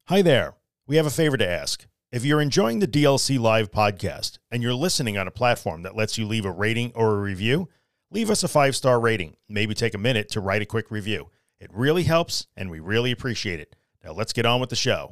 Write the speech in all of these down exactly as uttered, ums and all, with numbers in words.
Hi there. We have a favor to ask. If you're enjoying the D L C Live podcast and you're listening on a platform that lets you leave a rating or a review, leave us a five-star rating. Maybe take a minute to write a quick review. It really helps, and we really appreciate it. Now let's get on with the show.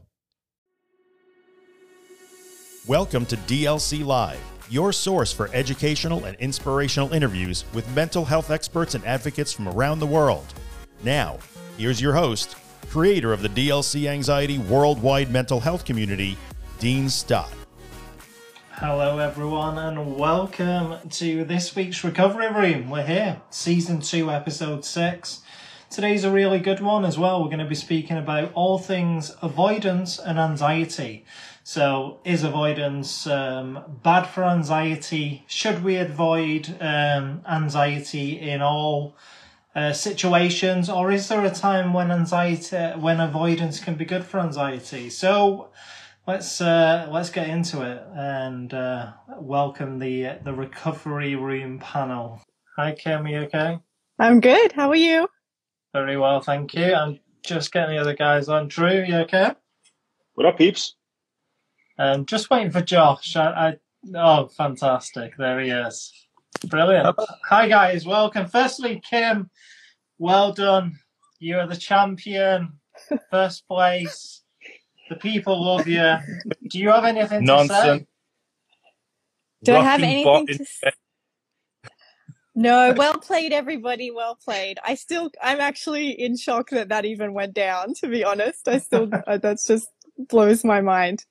Welcome to D L C Live, your source for educational and inspirational interviews with mental health experts and advocates from around the world. Now, here's your host, creator of the D L C Anxiety Worldwide Mental Health Community, Dean Stott. Hello everyone and welcome to this week's Recovery Room. We're here, season two, episode six. Today's a really good one as well. We're going to be speaking about all things avoidance and anxiety. So is avoidance um, bad for anxiety? Should we avoid um, anxiety in all Uh, situations, or is there a time when anxiety, when avoidance can be good for anxiety? So let's uh, let's get into it and uh, welcome the the Recovery Room panel. Hi Kim, you okay? I'm good. How are you? Very well, thank you. I'm just getting the other guys on. Drew, you okay? What up, peeps? And just waiting for Josh. I, I oh, fantastic! There he is. Brilliant. Hi guys, welcome. Firstly, Kim, well done. You are the champion. First place. The people love you. Do you have anything Nonsense. to say? Do I have anything to say? No, well played, everybody. Well played. I still, I'm actually in shock that that even went down, to be honest. I still, uh, that's just blows my mind.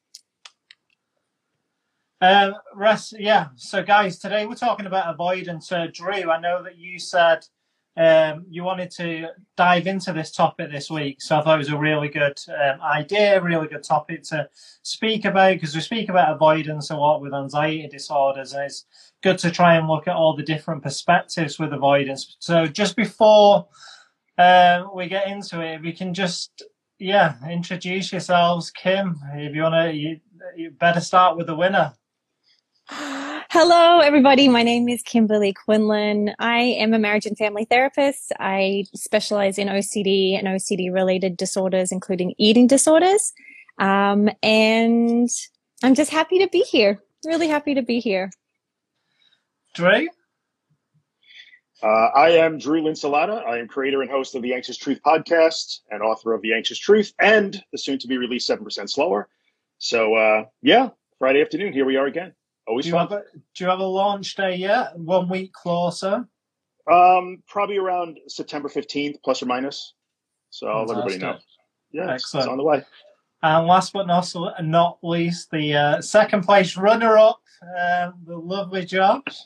Um, Russ, yeah. So, guys, today we're talking about avoidance. Uh, Drew, I know that you said um, you wanted to dive into this topic this week, so I thought it was a really good um, idea, really good topic to speak about, because we speak about avoidance a lot with anxiety disorders, and it's good to try and look at all the different perspectives with avoidance. So, just before uh, we get into it, if we can just, yeah, introduce yourselves. Kim, if you want to, you, you better start with the winner. Hello, everybody. My name is Kimberly Quinlan. I am a marriage and family therapist. I specialize in O C D and O C D-related disorders, including eating disorders. Um, and I'm just happy to be here. Really happy to be here. Drew? Uh, I am Drew Linsalata. I am creator and host of the Anxious Truth podcast and author of The Anxious Truth and the soon-to-be-released seven percent Slower. So, uh, yeah, Friday afternoon, here we are again. Always do you fun. Have a, do you have a launch day yet? One week closer? Um, probably around September fifteenth, plus or minus. So I'll let everybody know. Yeah, excellent. It's on the way. And last but not, not least, the uh, second place runner-up, uh, the lovely Josh.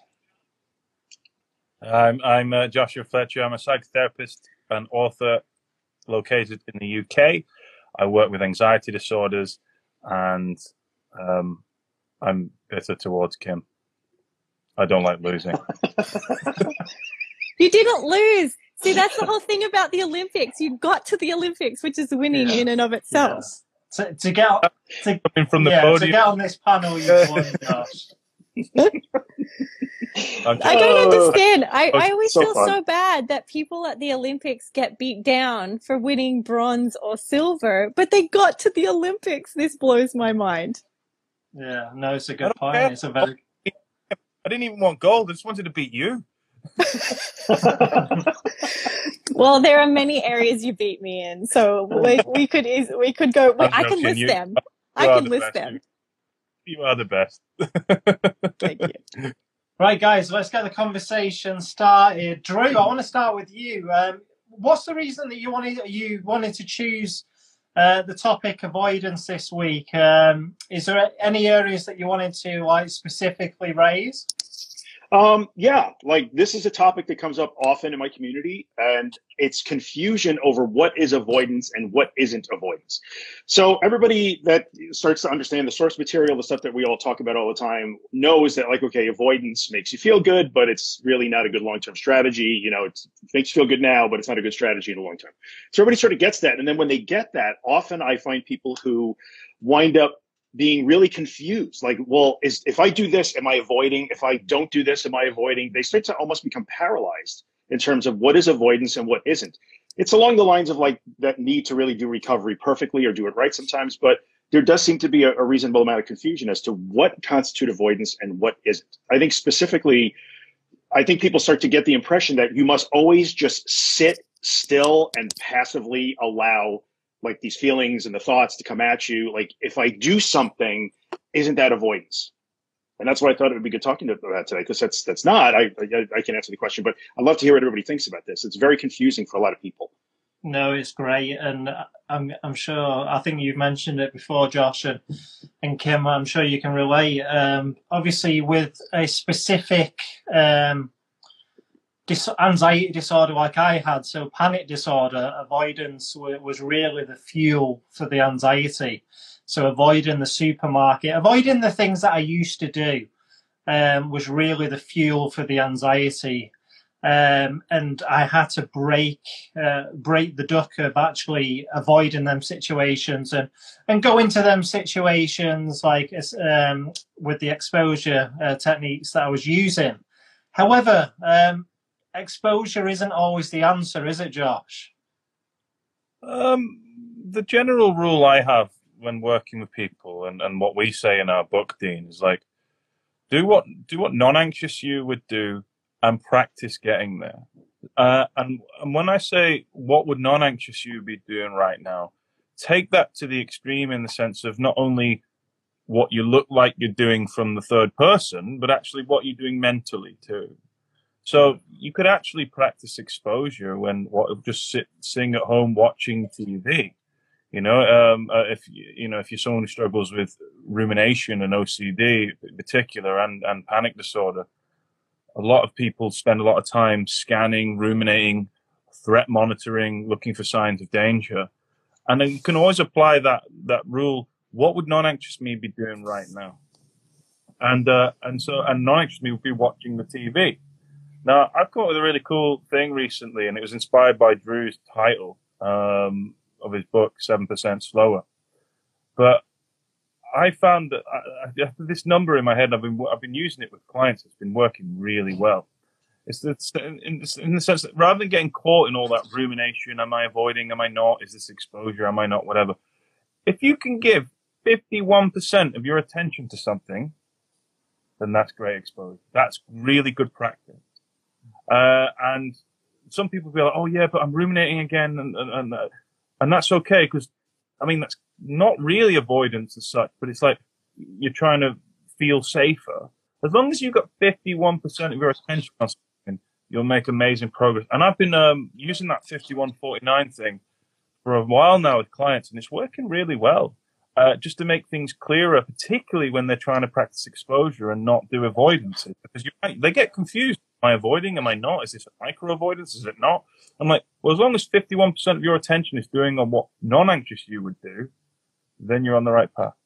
I'm, I'm uh, Joshua Fletcher. I'm a psychotherapist and author located in the U K. I work with anxiety disorders, and um, I'm bitter towards Kim. I don't like losing. You didn't lose. See, that's the whole thing about the Olympics. You got to the Olympics, which is winning yeah. in and of itself. Yeah. To, to get to, Coming from the yeah, podium. to get on this panel, you won, Josh. I don't understand. I, I always so feel fun. so bad that people at the Olympics get beat down for winning bronze or silver, but they got to the Olympics. This blows my mind. Yeah, no, it's a good point. Care. It's a very. I didn't even want gold. I just wanted to beat you. Well, there are many areas you beat me in, so we, we could we could go. We, I can list you, them. You I can the list best. them. You, you are the best. Thank you. Right, guys, let's get the conversation started. Drew, I want to start with you. Um, what's the reason that you wanted you wanted to choose uh, the topic avoidance this week? Um, is there any areas that you wanted to like specifically raise? Um, yeah, like this is a topic that comes up often in my community, and it's confusion over what is avoidance and what isn't avoidance. So everybody that starts to understand the source material, the stuff that we all talk about all the time, knows that like, okay, avoidance makes you feel good, but it's really not a good long-term strategy. You know, it's, it makes you feel good now, but it's not a good strategy in the long term. So everybody sort of gets that. And then when they get that, often I find people who wind up being really confused. Like, well, is if I do this, am I avoiding? If I don't do this, am I avoiding? They start to almost become paralyzed in terms of what is avoidance and what isn't. It's along the lines of like that need to really do recovery perfectly or do it right sometimes, but there does seem to be a, a reasonable amount of confusion as to what constitutes avoidance and what isn't. I think specifically, I think people start to get the impression that you must always just sit still and passively allow like these feelings and the thoughts to come at you. Like if I do something, isn't that avoidance? And that's why I thought it would be good talking about today, because that's that's not. I, I I can answer the question, but I'd love to hear what everybody thinks about this. It's very confusing for a lot of people. No, it's great, and I'm I'm sure. I think you've mentioned it before, Josh and and Kim. I'm sure you can relate. Um, obviously, with a specific um, dis- anxiety disorder like I had, so panic disorder, avoidance w- was really the fuel for the anxiety. So avoiding the supermarket, avoiding the things that I used to do, um, was really the fuel for the anxiety. Um, and I had to break uh, break the duck of actually avoiding them situations and, and go into them situations like um, with the exposure uh, techniques that I was using. However, um, exposure isn't always the answer, is it, Josh? Um, the general rule I have when working with people, and, and what we say in our book, Dean, is like, do what do what non-anxious you would do and practice getting there. Uh, and, and when I say what would non-anxious you be doing right now, take that to the extreme in the sense of not only what you look like you're doing from the third person, but actually what you're doing mentally too. So you could actually practice exposure when what, just sit, sitting at home watching T V. You know, um, uh, if you know if you're someone who struggles with rumination and O C D in particular, and, and panic disorder, a lot of people spend a lot of time scanning, ruminating, threat monitoring, looking for signs of danger, and then you can always apply that that rule. What would non-anxious me be doing right now? And uh, and so and non-anxious me would be watching the T V. Now I've come up with a really cool thing recently, and it was inspired by Drew's title. Um, of his book, seven percent Slower. But I found that I, I, this number in my head, I've been I've been using it with clients. It's been working really well. It's, it's in, in the sense that rather than getting caught in all that rumination, am I avoiding, am I not, is this exposure, am I not, whatever. If you can give fifty-one percent of your attention to something, then that's great exposure. That's really good practice. Uh, and some people be like, oh yeah, but I'm ruminating again, and and, and uh, And that's okay, because, I mean, that's not really avoidance as such, but it's like you're trying to feel safer. As long as you've got fifty-one percent of your attention on something, you'll make amazing progress. And I've been um, using that fifty-one forty-nine thing for a while now with clients, and it's working really well, uh, just to make things clearer, particularly when they're trying to practice exposure and not do avoidance. Because you might, they get confused. Am I avoiding? Am I not? Is this a micro avoidance? Is it not? I'm like, well, as long as fifty-one percent of your attention is doing on what non-anxious you would do, then you're on the right path.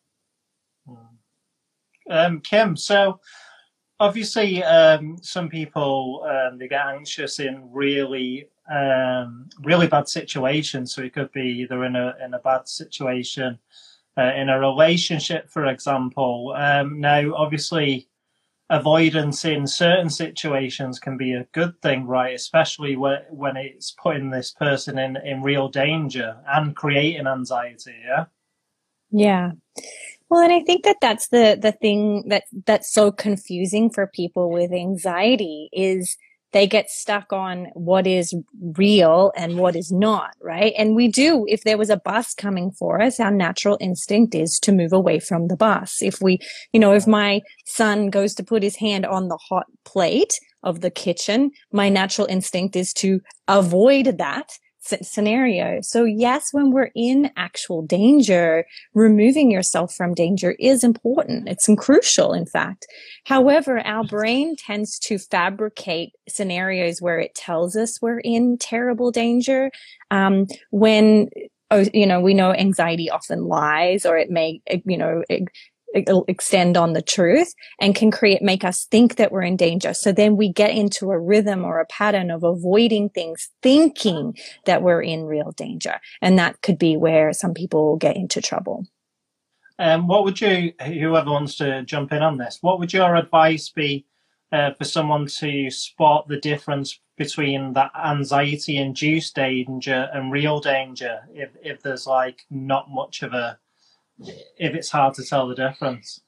Um, Kim, so obviously um, some people, um, they get anxious in really, um, really bad situations. So it could be they're in a, in a bad situation, uh, in a relationship, for example. Um, now, obviously, avoidance in certain situations can be a good thing, right? Especially when when it's putting this person in, in real danger and creating anxiety, yeah? Yeah. Well, and I think that that's the, the thing that that's so confusing for people with anxiety is they get stuck on what is real and what is not, right? And we do, if there was a bus coming for us, our natural instinct is to move away from the bus. If we, you know, if my son goes to put his hand on the hot plate of the kitchen, my natural instinct is to avoid that scenario. So yes, when we're in actual danger, removing yourself from danger is important. It's crucial, in fact. However, our brain tends to fabricate scenarios where it tells us we're in terrible danger. Um, when, oh, you know, we know anxiety often lies, or it may, you know, it, extend on the truth and can create, make us think that we're in danger. So then we get into a rhythm or a pattern of avoiding things, thinking that we're in real danger. And that could be where some people get into trouble. Um, what would you, whoever wants to jump in on this, what would your advice be uh, for someone to spot the difference between that anxiety induced danger and real danger if, if there's like not much of a, if it's hard to tell the difference?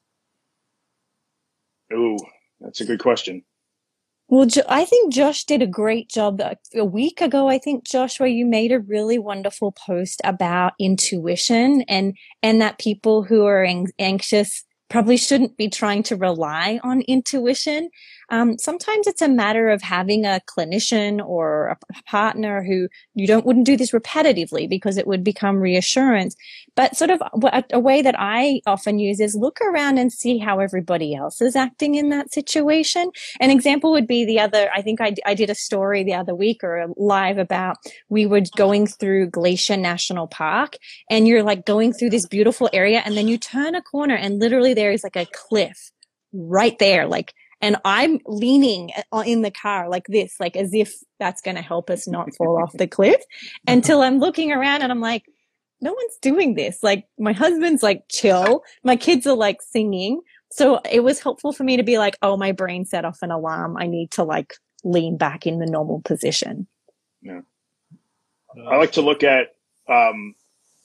Ooh, that's a good question. Well, I think Josh did a great job a week ago. I think, Josh, where you made a really wonderful post about intuition and, and that people who are anxious probably shouldn't be trying to rely on intuition. Um, sometimes it's a matter of having a clinician or a partner who you don't wouldn't do this repetitively because it would become reassurance. But sort of a, a way that I often use is look around and see how everybody else is acting in that situation. An example would be the other, I think I, I did a story the other week or a live about we were going through Glacier National Park and you're like going through this beautiful area and then you turn a corner and literally there is like a cliff right there, like, and I'm leaning in the car like this, like as if that's going to help us not fall off the cliff until I'm looking around and I'm like, no one's doing this. Like my husband's like chill. My kids are like singing. So it was helpful for me to be like, oh, my brain set off an alarm. I need to like lean back in the normal position. Yeah. I like to look at, um,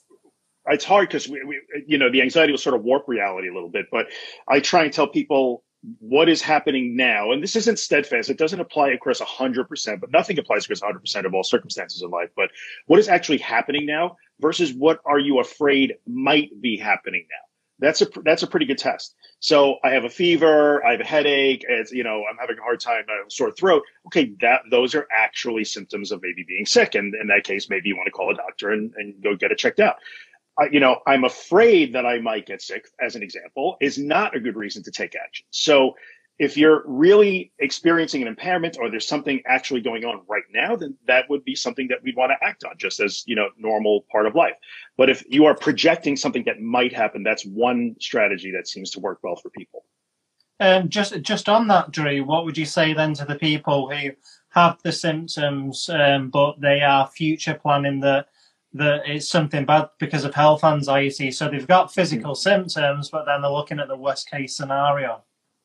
it's hard because we, we, you know, the anxiety will sort of warp reality a little bit, but I try and tell people what is happening now. And this isn't steadfast. It doesn't apply across one hundred percent, but nothing applies across one hundred percent of all circumstances in life. But what is actually happening now versus what are you afraid might be happening now? That's a, that's a pretty good test. So I have a fever, I have a headache, it's, you know, I'm having a hard time, I have a sore throat. Okay, that those are actually symptoms of maybe being sick. And in that case, maybe you want to call a doctor and, and go get it checked out. Uh, you know, I'm afraid that I might get sick, as an example, is not a good reason to take action. So if you're really experiencing an impairment or there's something actually going on right now, then that would be something that we'd want to act on just as, you know, normal part of life. But if you are projecting something that might happen, that's one strategy that seems to work well for people. Um, just, just on that, Drew, what would you say then to the people who have the symptoms, um, but they are future planning that that it's something bad because of health anxiety? So they've got physical mm-hmm. symptoms, but then they're looking at the worst case scenario.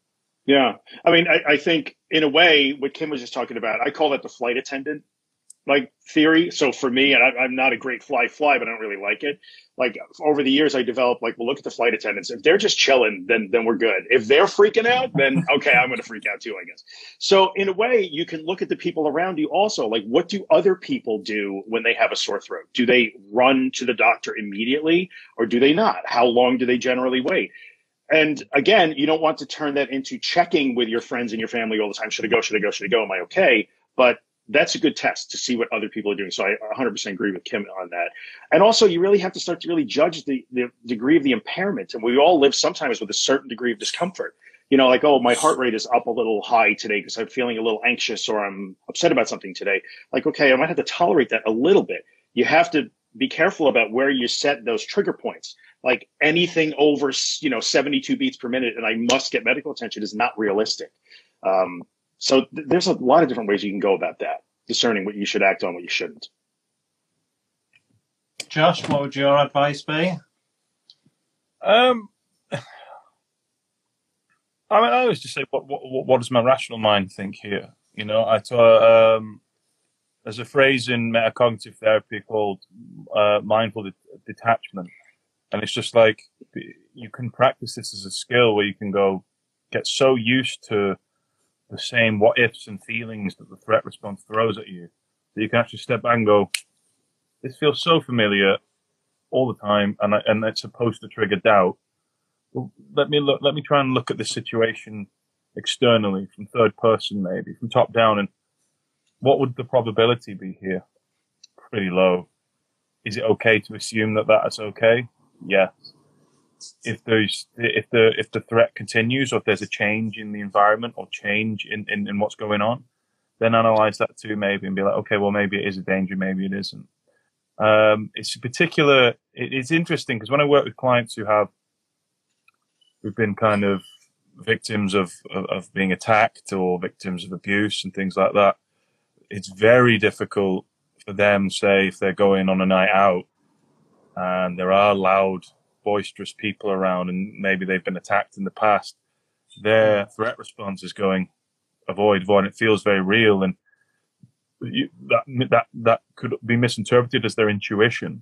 Yeah. I mean, I, I think in a way, what Kim was just talking about, I call that the flight attendant like theory. So for me, and I, I'm not a great fly fly, but I don't really like it. Like over the years, I developed like, well, look at the flight attendants. If they're just chilling, then then we're good. If they're freaking out, then okay, I'm going to freak out too, I guess. So in a way, you can look at the people around you also. Like, what do other people do when they have a sore throat? Do they run to the doctor immediately, or do they not? How long do they generally wait? And again, you don't want to turn that into checking with your friends and your family all the time. Should I go? Should I go? Should I go? Am I okay? But that's a good test to see what other people are doing. So I one hundred percent agree with Kim on that. And also, you really have to start to really judge the, the degree of the impairment. And we all live sometimes with a certain degree of discomfort. You know, like, oh, my heart rate is up a little high today because I'm feeling a little anxious or I'm upset about something today. Like, okay, I might have to tolerate that a little bit. You have to be careful about where you set those trigger points. Like anything over, you know, seventy-two beats per minute and I must get medical attention is not realistic. Um, So th- there's a lot of different ways you can go about that, discerning what you should act on, what you shouldn't. Josh, what would your advice be? Um, I mean, I always just say, what, what, what does my rational mind think here? You know, I thought, um, there's a phrase in metacognitive therapy called uh, mindful de- detachment. And it's just like, you can practice this as a skill where you can go get so used to the same what ifs and feelings that the threat response throws at you, that you can actually step back and go, this feels so familiar all the time, and I, and it's supposed to trigger doubt. Well, let me look. Let me try and look at the situation externally, from third person, maybe from top down, and what would the probability be here? Pretty low. Is it okay to assume that that's okay? Yes. If there's if the if the threat continues, or if there's a change in the environment or change in, in, in what's going on, then analyze that too, maybe, and be like, okay, well, maybe it is a danger, maybe it isn't. Um, it's a particular. It, it's interesting because when I work with clients who have who've been kind of victims of, of of being attacked or victims of abuse and things like that, it's very difficult for them, say, if they're going on a night out and there are loud, boisterous people around and maybe they've been attacked in the past, their threat response is going, avoid, avoid. It feels very real. And you, that that that could be misinterpreted as their intuition.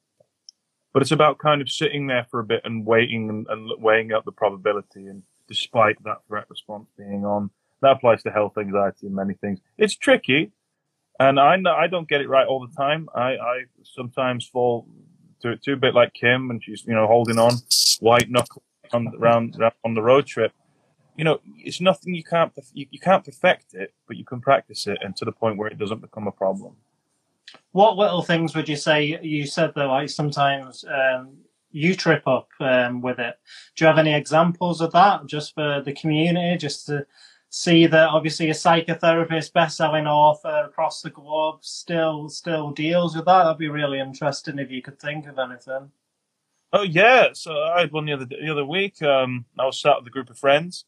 But it's about kind of sitting there for a bit and waiting and, and weighing up the probability. And despite that threat response being on, that applies to health anxiety and many things. It's tricky, and I know I don't get it right all the time. I, I sometimes fall to it too, a bit like Kim, and she's you know holding on, white knuckle on around on the road trip. You know, it's nothing you can't you, you can't perfect it, but you can practice it, and to the point where it doesn't become a problem. What little things would you say? You said that like sometimes um, you trip up um, with it. Do you have any examples of that, just for the community, just to see that obviously a psychotherapist, best-selling author across the globe, still still deals with that? That'd be really interesting if you could think of anything. Oh yeah, so I had one the other the other week. Um, I was sat with a group of friends,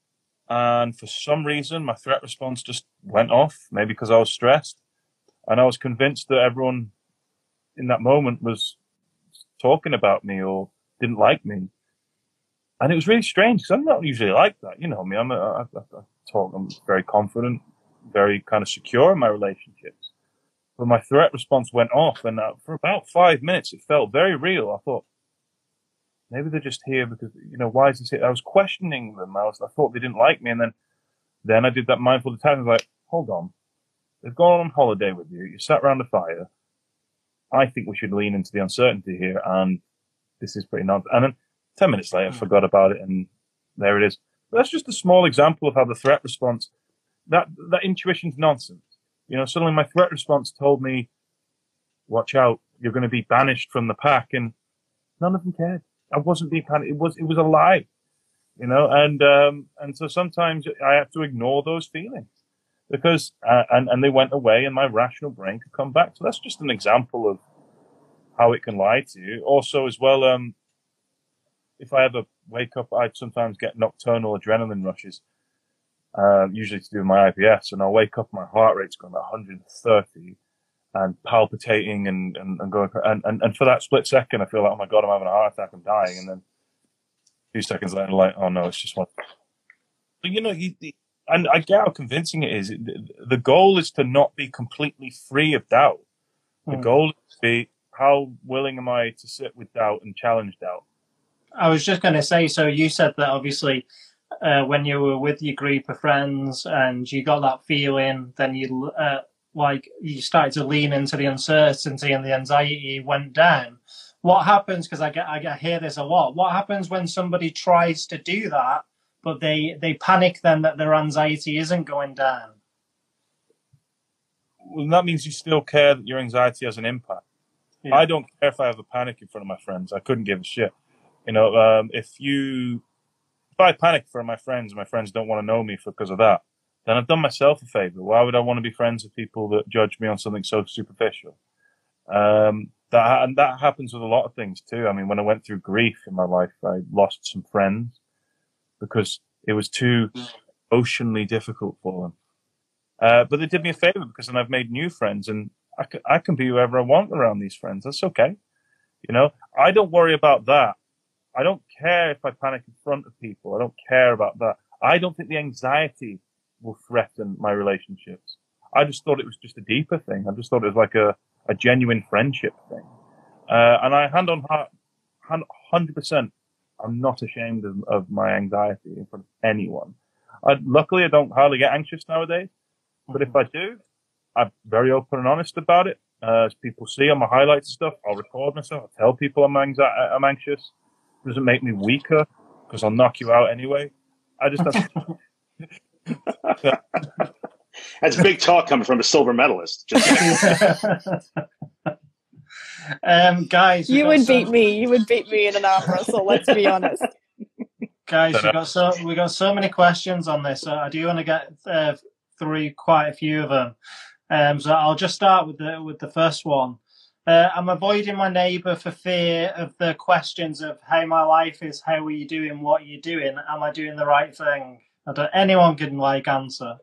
and for some reason my threat response just went off. Maybe because I was stressed. And I was convinced that everyone in that moment was talking about me or didn't like me. And it was really strange because I'm not usually like that. You know me, I'm a, I, I, I talk, I'm very confident, very kind of secure in my relationships. But my threat response went off, and uh, for about five minutes, it felt very real. I thought, maybe they're just here because, you know, why is this here? I was questioning them. I was, I thought they didn't like me. And then, then I did that mindful detachment. I was like, hold on. They've gone on holiday with you. You sat around a fire. I think we should lean into the uncertainty here, and this is pretty nonsense. And then ten minutes later, I forgot about it, and there it is. But that's just a small example of how the threat response, that that intuition's nonsense. You know, suddenly my threat response told me, "Watch out, you're going to be banished from the pack," and none of them cared. I wasn't being panicked. It was it was a lie, you know. And um, and so sometimes I have to ignore those feelings. Because uh, and and they went away, and my rational brain could come back. So that's just an example of how it can lie to you. Also, as well, um, if I ever wake up, I sometimes get nocturnal adrenaline rushes, uh, usually to do with my I B S, and I'll wake up, my heart rate's going at one hundred thirty and palpitating, and and, and going, and, and and for that split second, I feel like, oh my god, I'm having a heart attack, I'm dying, and then a few seconds later, like, oh no, it's just one. But you know, you. And I get how convincing it is. The goal is to not be completely free of doubt. The Mm. goal is to be, how willing am I to sit with doubt and challenge doubt? I was just going to say, so you said that obviously uh, when you were with your group of friends and you got that feeling, then you uh, like you started to lean into the uncertainty and the anxiety went down. What happens, because I get I get, I hear this a lot, what happens when somebody tries to do that, but they, they panic then that their anxiety isn't going down? Well, that means you still care that your anxiety has an impact. Yeah. I don't care if I have a panic in front of my friends. I couldn't give a shit. You know, um, if you, if I panic in front of my friends and my friends don't want to know me for, because of that, then I've done myself a favor. Why would I want to be friends with people that judge me on something so superficial? Um, that, and that happens with a lot of things too. I mean, when I went through grief in my life, I lost some friends, because it was too emotionally difficult for them. Uh, but they did me a favor, because then I've made new friends, and I can, I can be whoever I want around these friends. That's okay. You know, I don't worry about that. I don't care if I panic in front of people. I don't care about that. I don't think the anxiety will threaten my relationships. I just thought it was just a deeper thing. I just thought it was like a, a genuine friendship thing. Uh, and I hand on heart, one hundred percent. I'm not ashamed of, of my anxiety in front of anyone. I, luckily, I don't hardly get anxious nowadays. But if I do, I'm very open and honest about it. Uh, as people see on my highlights and stuff, I'll record myself. I'll tell people I'm, anxi- I'm anxious. It doesn't make me weaker, because I'll knock you out anyway. I just have to... That's big talk coming from a silver medalist. Just um, guys, you would some... beat me. You would beat me in an arm wrestle. Let's be honest. Guys, we got so we got so many questions on this. So I do want to get uh, through quite a few of them. Um, so I'll just start with the with the first one. Uh, I'm avoiding my neighbour for fear of the questions of how my life is, how are you doing, what are you doing, am I doing the right thing? I don't, anyone can like answer.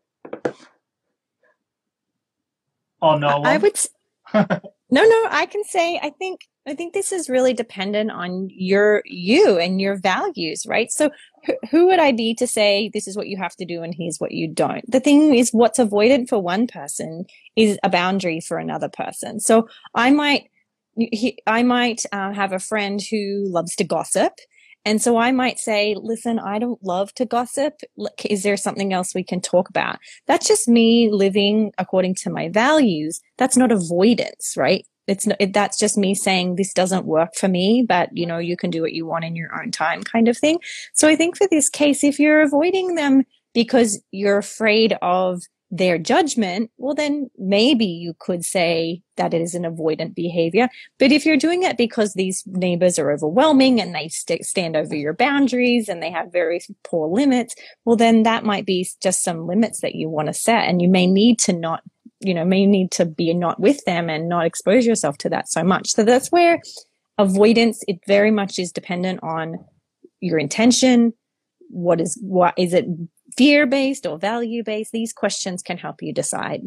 Or no one? I would. no, no. I can say. I think I think this is really dependent on your you and your values, right? So wh- who would I be to say this is what you have to do and here's what you don't? The thing is, what's avoidant for one person is a boundary for another person. So I might he, I might uh, have a friend who loves to gossip. And so I might say, listen, I don't love to gossip. Is there something else we can talk about? That's just me living according to my values. That's not avoidance, right? It's not, it, that's just me saying this doesn't work for me, but you know, you can do what you want in your own time kind of thing. So I think for this case, if you're avoiding them because you're afraid of their judgment, well, then maybe you could say that it is an avoidant behavior. But if you're doing it because these neighbors are overwhelming and they st- stand over your boundaries and they have very poor limits, well, then that might be just some limits that you want to set. And you may need to not, you know, may need to be not with them and not expose yourself to that so much. So that's where avoidance, it very much is dependent on your intention. What is, what is it? Fear-based or value-based? These questions can help you decide.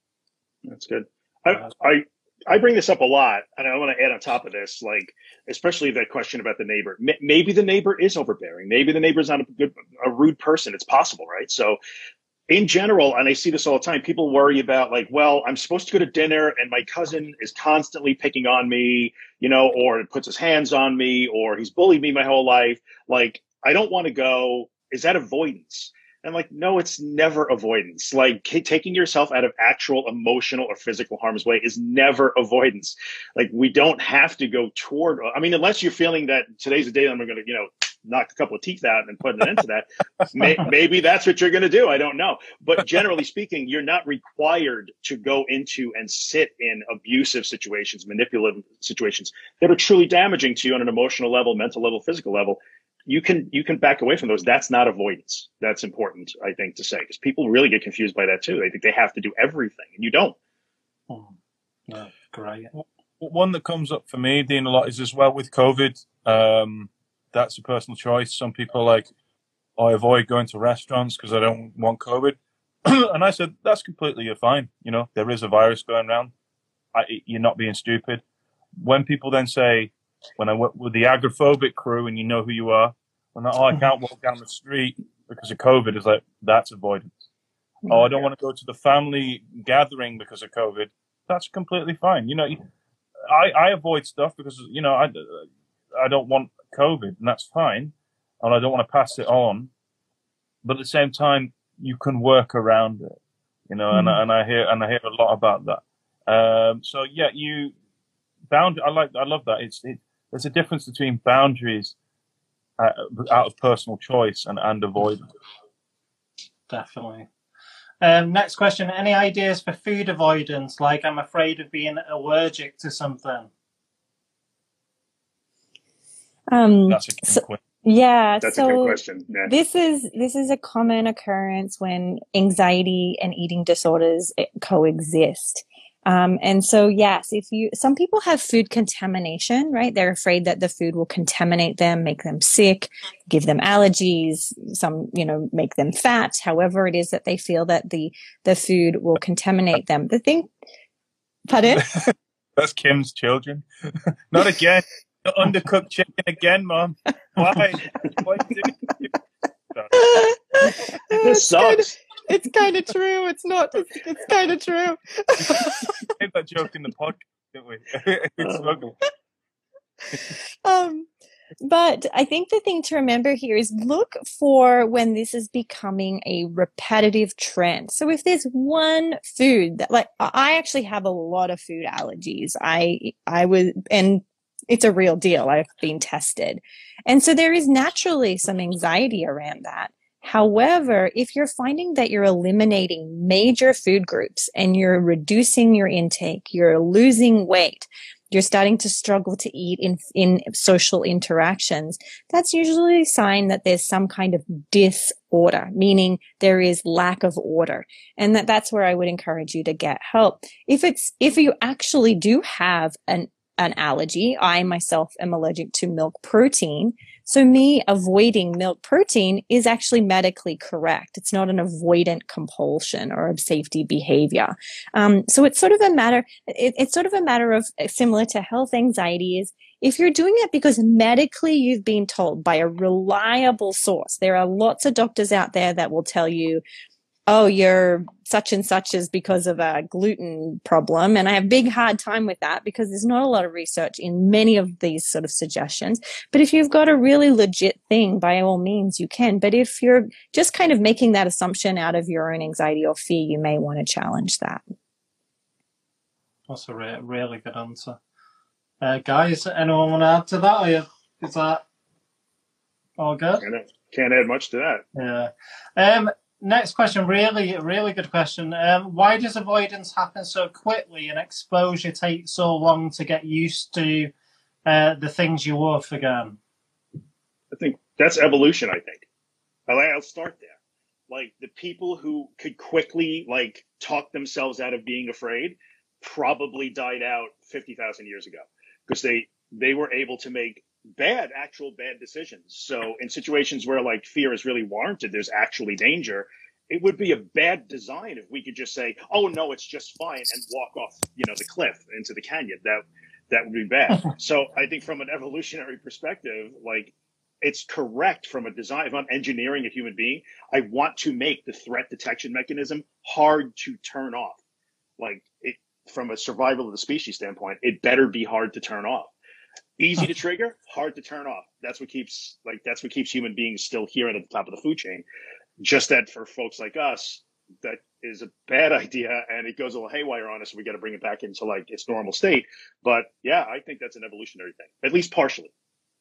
That's good. I, I I bring this up a lot, and I want to add on top of this, like especially that question about the neighbor. M- maybe the neighbor is overbearing. Maybe the neighbor is not a good, a rude person. It's possible, right? So, in general, and I see this all the time, people worry about like, well, I'm supposed to go to dinner, and my cousin is constantly picking on me, you know, or puts his hands on me, or he's bullied me my whole life. Like, I don't want to go. Is that avoidance? And like, no, it's never avoidance. Like k- taking yourself out of actual emotional or physical harm's way is never avoidance. Like we don't have to go toward, I mean, unless you're feeling that today's the day that I'm going to, you know, knock a couple of teeth out and put an end to that. May, maybe that's what you're going to do. I don't know. But generally speaking, you're not required to go into and sit in abusive situations, manipulative situations that are truly damaging to you on an emotional level, mental level, physical level. You can you can back away from those. That's not avoidance. That's important, I think, to say, because people really get confused by that too. They think they have to do everything, and you don't. Oh, no, great. One that comes up for me, Dean, a lot is as well with COVID. Um, that's a personal choice. Some people are like, oh, I avoid going to restaurants because I don't want COVID. And I said, that's completely fine. You know, there is a virus going around. I, you're not being stupid. When people then say, when I work with the agoraphobic crew and you know who you are, and oh, I can't walk down the street because of COVID, is like, that's avoidance. Mm-hmm. Oh, I don't want to go to the family gathering because of COVID. That's completely fine. You know, I, I avoid stuff because, you know, I, I don't want COVID, and that's fine. And I don't want to pass it on. But at the same time, you can work around it, you know, mm-hmm. and, and I hear, and I hear a lot about that. Um, so yeah, you bound, I like, I love that. It's, it, there's a difference between boundaries uh, out of personal choice and, and avoidance. Definitely. Um, next question. Any ideas for food avoidance? Like I'm afraid of being allergic to something. Um, That's a good so, question. Yeah. That's so a good question. Yeah. This is, this is a common occurrence when anxiety and eating disorders coexist. Um, and so, yes, if you, some people have food contamination, right? They're afraid that the food will contaminate them, make them sick, give them allergies, some, you know, make them fat, however it is that they feel that the, the food will contaminate them. The thing, pardon? That's Kim's children. Not again. Undercooked chicken again, Mom. Why? Why you doing this sucks. It's kind of true. It's not. It's, it's kind of true. We made that joke in the podcast, didn't we? It's ugly. Um, but I think the thing to remember here is look for when this is becoming a repetitive trend. So if there's one food that, like, I actually have a lot of food allergies. I, I was, and it's a real deal. I've been tested. And so there is naturally some anxiety around that. However, if you're finding that you're eliminating major food groups and you're reducing your intake, you're losing weight, you're starting to struggle to eat in, in social interactions, that's usually a sign that there's some kind of disorder, meaning there is lack of order. And that, that's where I would encourage you to get help. If it's, if you actually do have an an allergy. I myself am allergic to milk protein. So me avoiding milk protein is actually medically correct. It's not an avoidant compulsion or a safety behavior. Um, so it's sort of a matter, it, it's sort of a matter of similar to health anxiety is if you're doing it because medically you've been told by a reliable source, there are lots of doctors out there that will tell you, oh, you're such and such is because of a gluten problem. And I have a big hard time with that because there's not a lot of research in many of these sort of suggestions. But if you've got a really legit thing, by all means, you can. But if you're just kind of making that assumption out of your own anxiety or fear, you may want to challenge that. That's a re- really good answer. Uh, guys, anyone want to add to that? Or you, is that all good? Can't, can't add much to that. Yeah. Um, Next question, really, really good question. Um, why does avoidance happen so quickly and exposure take so long to get used to uh, the things you love again? I think that's evolution, I think. I'll, I'll start there. Like, the people who could quickly, like, talk themselves out of being afraid probably died out fifty thousand years ago because they, they were able to make bad, actual bad decisions. So in situations where like fear is really warranted, there's actually danger. It would be a bad design if we could just say, oh no, it's just fine and walk off, you know, the cliff into the canyon. That, that would be bad. So I think from an evolutionary perspective, like it's correct from a design. If I'm engineering a human being, I want to make the threat detection mechanism hard to turn off. Like it, from a survival of the species standpoint, it better be hard to turn off. Easy to trigger, hard to turn off. That's what keeps like that's what keeps human beings still here and at the top of the food chain. Just that for folks like us, that is a bad idea and it goes a little haywire on us. We got to bring it back into like its normal state. But yeah, I think that's an evolutionary thing, at least partially.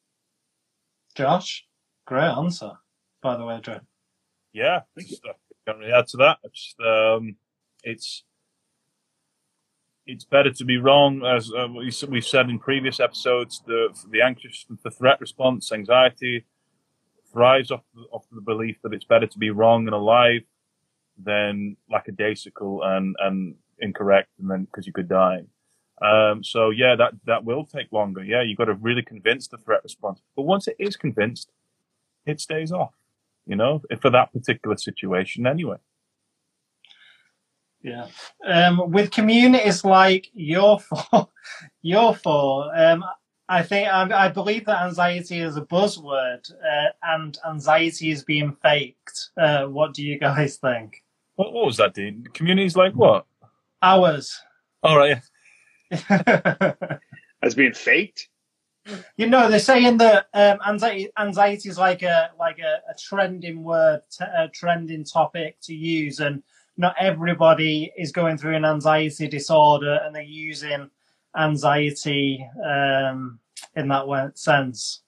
Josh, great answer, by the way, Joe. Yeah, just, I can't really add to that. It's um, it's. It's better to be wrong, as uh, we've said in previous episodes. The the anxious, the threat response, anxiety, thrives off off the belief that it's better to be wrong and alive than lackadaisical and and incorrect, and then because you could die. Um, so yeah, that that will take longer. Yeah, you've got to really convince the threat response. But once it is convinced, it stays off. You know, for that particular situation, anyway. Yeah. Um, with communities like your four, your four, um, I think I, I believe that anxiety is a buzzword, uh, and anxiety is being faked. Uh, what do you guys think? What, what was that, Dean? Communities like what? Ours. All right. As being faked. You know, they're saying that um, anxiety anxiety is like a like a, a trending word, t- a trending topic to use, and not everybody is going through an anxiety disorder and they're using anxiety um, in that sense.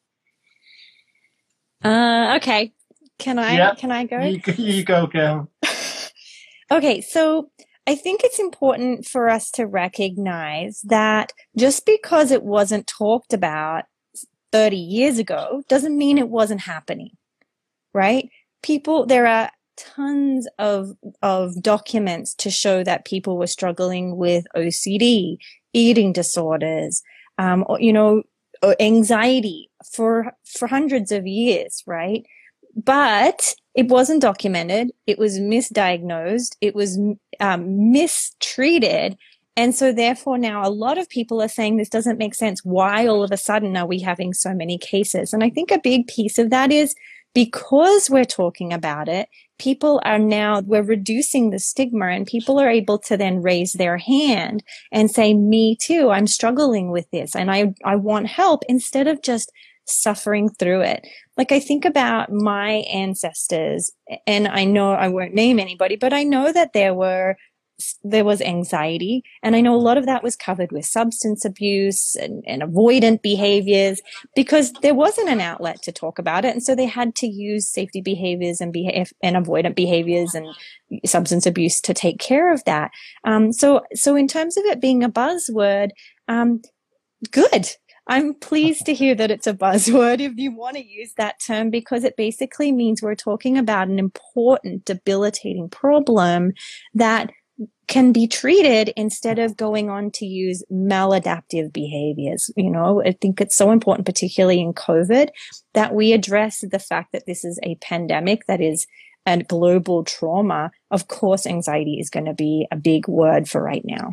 Uh, okay. Can I, yeah. can I go? You, you go, girl. Okay. So I think it's important for us to recognize that just because it wasn't talked about thirty years ago doesn't mean it wasn't happening, right? People, there are tons of of documents to show that people were struggling with O C D, eating disorders, um, or, you know, anxiety for for hundreds of years, right? But it wasn't documented. It was misdiagnosed. It was um, mistreated. And so therefore now a lot of people are saying this doesn't make sense. Why all of a sudden are we having so many cases? And I think a big piece of that is because we're talking about it, people are now, we're reducing the stigma and people are able to then raise their hand and say, me too, I'm struggling with this and I, I want help instead of just suffering through it. Like I think about my ancestors and I know I won't name anybody, but I know that there were there was anxiety. And I know a lot of that was covered with substance abuse and, and avoidant behaviors because there wasn't an outlet to talk about it. And so they had to use safety behaviors and behave and avoidant behaviors and substance abuse to take care of that. Um, so, so in terms of it being a buzzword, um, good. I'm pleased to hear that it's a buzzword if you want to use that term because it basically means we're talking about an important, debilitating problem that can be treated instead of going on to use maladaptive behaviors. You know, I think it's so important, particularly in COVID, that we address the fact that this is a pandemic that is a global trauma. Of course, anxiety is going to be a big word for right now.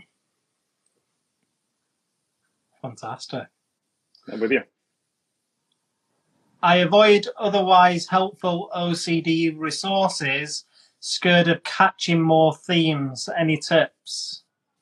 Fantastic. I'm with you. I avoid otherwise helpful O C D resources, scared of catching more themes. Any tips?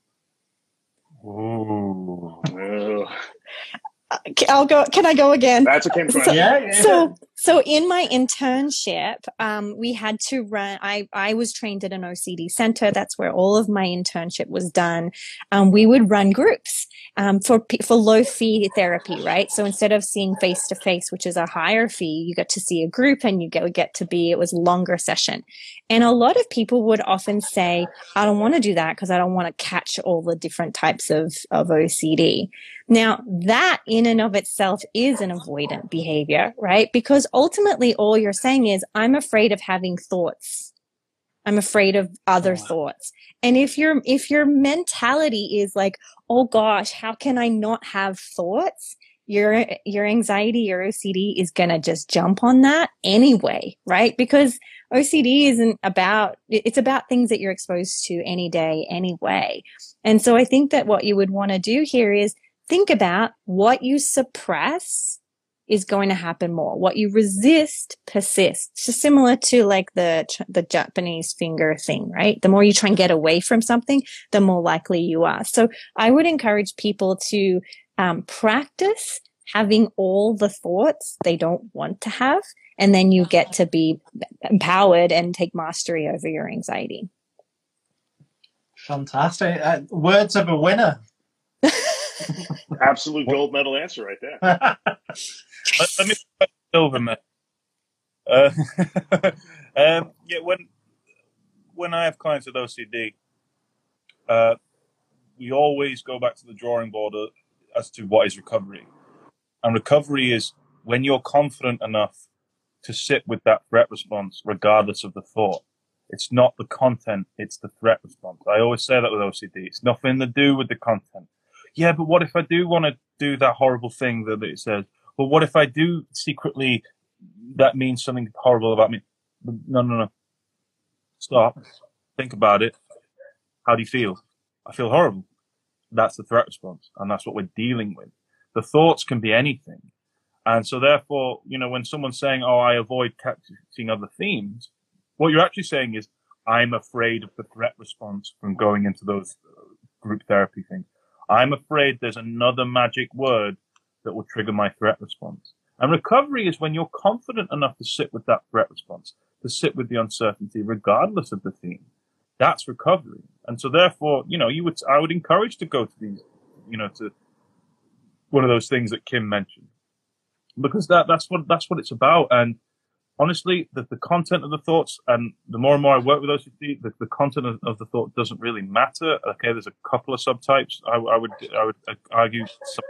Ooh. Ugh. I'll go. Can I go again? That's a Kim So, question. Yeah, yeah. so, so in my internship, um, we had to run. I I was trained at an O C D center. That's where all of my internship was done. Um, we would run groups um, for for low fee therapy, right? So instead of seeing face to face, which is a higher fee, you get to see a group, and you get get to be. It was a longer session, and a lot of people would often say, "I don't want to do that because I don't want to catch all the different types of of O C D." Now, that in and of itself is an avoidant behavior, right? Because ultimately all you're saying is, I'm afraid of having thoughts. I'm afraid of other Oh. thoughts. And if your, if your mentality is like, oh gosh, how can I not have thoughts? Your, your anxiety, your O C D is going to just jump on that anyway, right? Because O C D isn't about, it's about things that you're exposed to any day anyway. And so I think that what you would want to do here is think about what you suppress is going to happen more. What you resist persists. Just similar to like the the Japanese finger thing, right? The more you try and get away from something, the more likely you are. So I would encourage people to um, practice having all the thoughts they don't want to have, and then you get to be empowered and take mastery over your anxiety. Fantastic. Uh, words of a winner. Absolute gold medal answer right there. let, let me put silver medal. Uh, um, yeah, when when I have clients with O C D, uh, we always go back to the drawing board as to what is recovery. And recovery is when you're confident enough to sit with that threat response, regardless of the thought. It's not the content, it's the threat response. I always say that with O C D. It's nothing to do with the content. Yeah, but what if I do want to do that horrible thing that it says? But what if I do secretly, that means something horrible about me? No, no, no. Stop. Think about it. How do you feel? I feel horrible. That's the threat response. And that's what we're dealing with. The thoughts can be anything. And so therefore, you know, when someone's saying, oh, I avoid catching other themes, what you're actually saying is, I'm afraid of the threat response from going into those group therapy things. I'm afraid there's another magic word that will trigger my threat response. And recovery is when you're confident enough to sit with that threat response, to sit with the uncertainty, regardless of the theme. That's recovery. And so therefore, you know, you would, I would encourage to go to these, you know, to one of those things that Kim mentioned, because that, that's what, that's what it's about. And honestly, the, the content of the thoughts, and the more and more I work with O C D, the, the content of, of the thought doesn't really matter. Okay, there's a couple of subtypes. I, I would I would argue,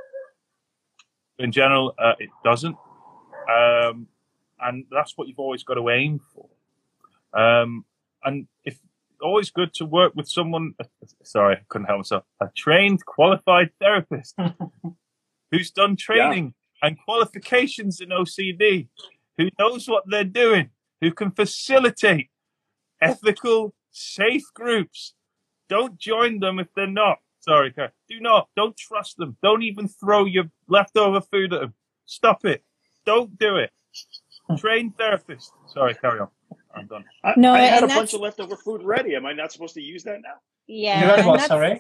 in general, uh, it doesn't, um, and that's what you've always got to aim for. Um, and if always good to work with someone. Uh, sorry, I couldn't help myself. A trained, qualified therapist who's done training yeah. and qualifications in O C D. Who knows what they're doing, who can facilitate ethical, safe groups. Don't join them if they're not. Sorry, Karen. Do not. Don't trust them. Don't even throw your leftover food at them. Stop it. Don't do it. Trained therapist. Sorry, carry on. I'm done. I, no, I had a that's... bunch of leftover food ready. Am I not supposed to use that now? Yeah. You had what, sorry?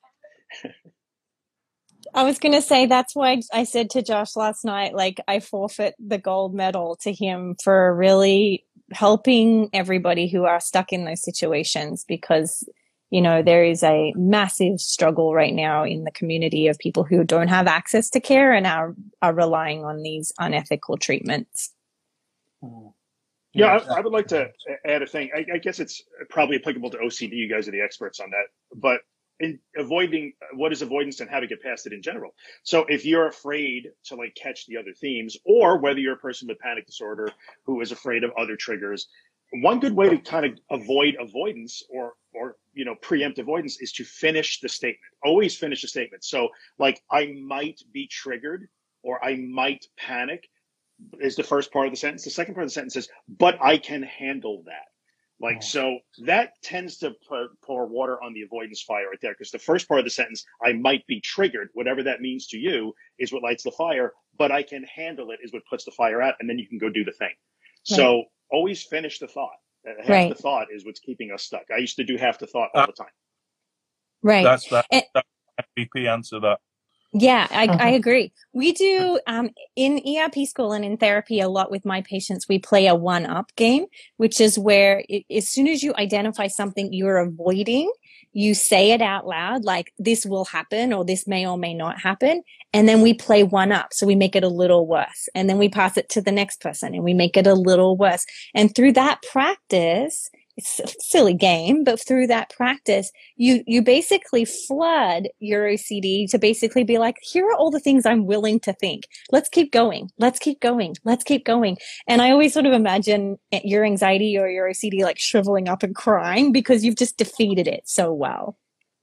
I was going to say, that's why I said to Josh last night, like, I forfeit the gold medal to him for really helping everybody who are stuck in those situations, because, you know, there is a massive struggle right now in the community of people who don't have access to care and are, are relying on these unethical treatments. Yeah, I, I would like to add a thing. I, I guess it's probably applicable to O C D. You guys are the experts on that, but in avoiding what is avoidance and how to get past it in general. So if you're afraid to like catch the other themes, or whether you're a person with panic disorder who is afraid of other triggers, one good way to kind of avoid avoidance or, or you know, preempt avoidance is to finish the statement. Always finish the statement. So like, I might be triggered or I might panic is the first part of the sentence. The second part of the sentence is, but I can handle that. Like, so that tends to pour, pour water on the avoidance fire right there. Because the first part of the sentence, I might be triggered, whatever that means to you, is what lights the fire, but I can handle it is what puts the fire out. And then you can go do the thing. Right. So always finish the thought. Half right. the thought is what's keeping us stuck. I used to do half the thought all the time. Right. That's that. And, that M V P answer that. Yeah, I, I agree. We do um, in E R P school and in therapy a lot with my patients. We play a one-up game, which is where it, as soon as you identify something you're avoiding, you say it out loud, like this will happen or this may or may not happen. And then we play one up. So we make it a little worse. And then we pass it to the next person and we make it a little worse. And through that practice, it's a silly game, but through that practice, you, you basically flood your O C D to basically be like, here are all the things I'm willing to think. Let's keep going. Let's keep going. Let's keep going. And I always sort of imagine your anxiety or your O C D like shriveling up and crying because you've just defeated it so well.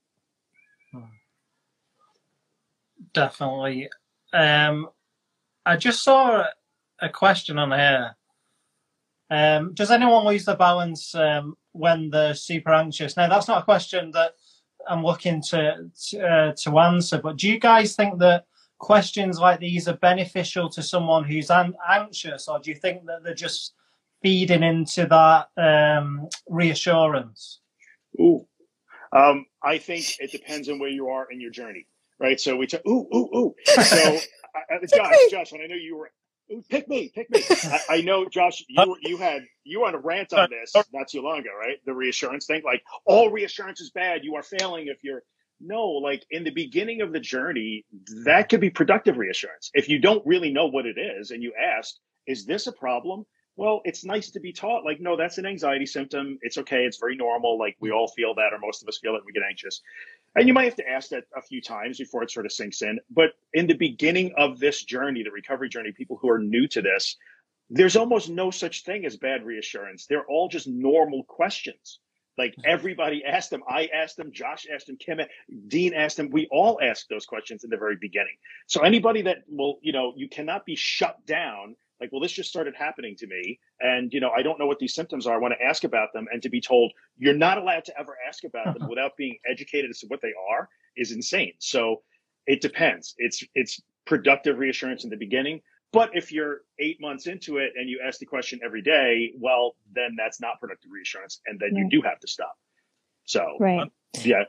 Definitely. Um, I just saw a question on here. Um, does anyone lose their balance um, when they're super anxious? Now, that's not a question that I'm looking to to, uh, to answer, but do you guys think that questions like these are beneficial to someone who's an- anxious, or do you think that they're just feeding into that um, reassurance? Ooh, um, I think it depends on where you are in your journey, right? So we talk, ooh, ooh, ooh. So, uh, Josh, Josh, and I know you were. Pick me, pick me. I, I know, Josh, you you had you were on a rant on this not too long ago, right? The reassurance thing, like all reassurance is bad. You are failing if you're no. Like in the beginning of the journey, that could be productive reassurance. If you don't really know what it is, and you ask, "Is this a problem?" Well, it's nice to be taught. Like, no, that's an anxiety symptom. It's okay. It's very normal. Like we all feel that, or most of us feel it. We get anxious. And you might have to ask that a few times before it sort of sinks in. But in the beginning of this journey, the recovery journey, people who are new to this, there's almost no such thing as bad reassurance. They're all just normal questions. Like everybody asked them. I asked them. Josh asked them. Kim, Dean asked them. We all asked those questions in the very beginning. So anybody that will, you know, you cannot be shut down. Like, well, this just started happening to me. And, you know, I don't know what these symptoms are. I want to ask about them. And to be told you're not allowed to ever ask about them without being educated as to what they are is insane. So it depends. It's it's productive reassurance in the beginning. But if you're eight months into it and you ask the question every day, well, then that's not productive reassurance. And then right. you do have to stop. So, right. yeah.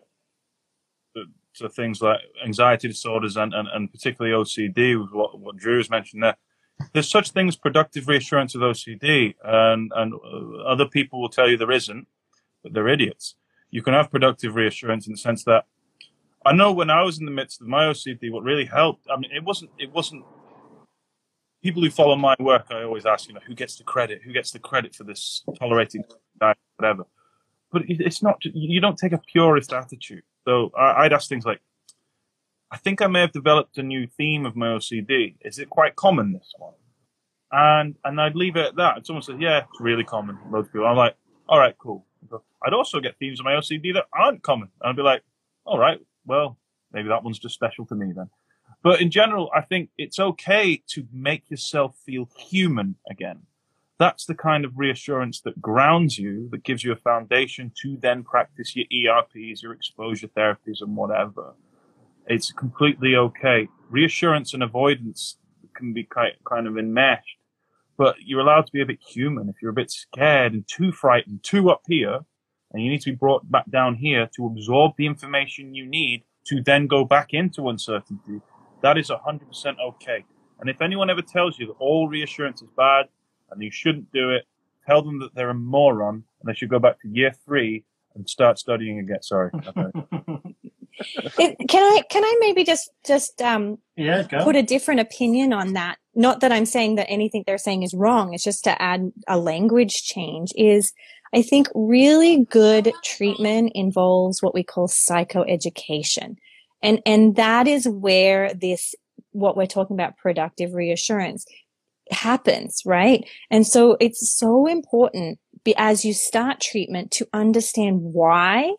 So things like anxiety disorders and, and, and particularly O C D, what, what Drew has mentioned there. There's such things as productive reassurance with O C D, and, and other people will tell you there isn't, but they're idiots. You can have productive reassurance in the sense that I know when I was in the midst of my O C D, what really helped, I mean, it wasn't, it wasn't, people who follow my work, I always ask, you know, who gets the credit? Who gets the credit for this tolerating diet, whatever? But it's not, you don't take a purist attitude. So I'd ask things like, I think I may have developed a new theme of my O C D. Is it quite common, this one? And and I'd leave it at that. And someone said, yeah, it's really common. Loads of people. I'm like, all right, cool. I'd also get themes of my O C D that aren't common. And I'd be like, all right, well, maybe that one's just special to me then. But in general, I think it's okay to make yourself feel human again. That's the kind of reassurance that grounds you, that gives you a foundation to then practice your E R Ps, your exposure therapies and whatever. It's completely okay. Reassurance and avoidance can be quite kind of enmeshed, but you're allowed to be a bit human. If you're a bit scared and too frightened, too up here, and you need to be brought back down here to absorb the information you need to then go back into uncertainty, that is one hundred percent okay. And if anyone ever tells you that all reassurance is bad and you shouldn't do it, tell them that they're a moron and they should go back to year three and start studying again. Sorry. It, can I can I maybe just just um yeah, go. put a different opinion on that? Not that I'm saying that anything they're saying is wrong. It's just to add a language change. Is I think really good treatment involves what we call psychoeducation, and and that is where this what we're talking about productive reassurance happens, right? And so it's so important be, as you start treatment to understand why